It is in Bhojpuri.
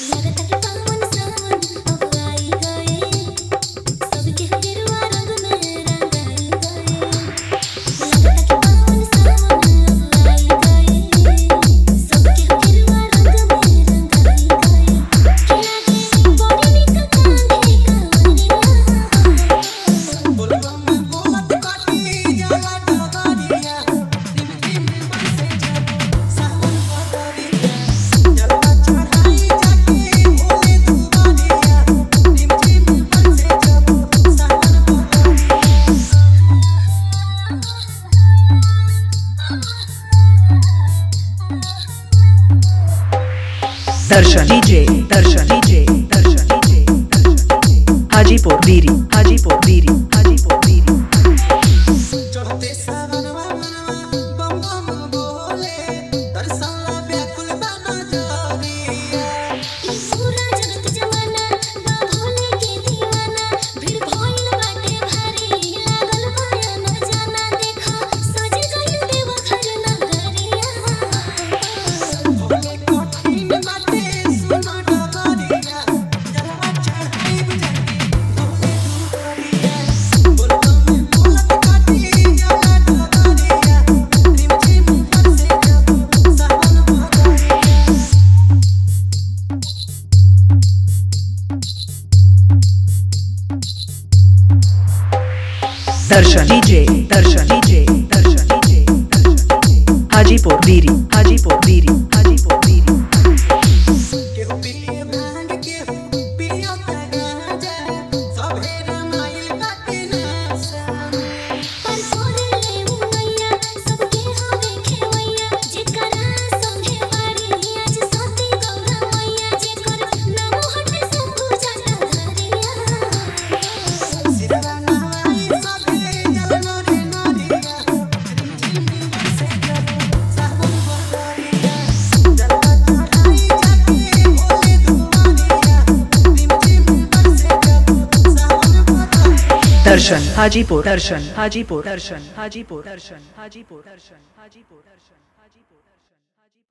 दर्शन डीजे हाजीपुर वीरी हाजीपुर वीरी हाजीपुर वीरी दर्शन डीजे हाजीपुर वीरी हाजीपुर वीरी हाजीपुर वीरी दर्शन हाजीपुर दर्शन हाजीपुर दर्शन हाजीपुर दर्शन हाजीपुर दर्शन हाजीपुर दर्शन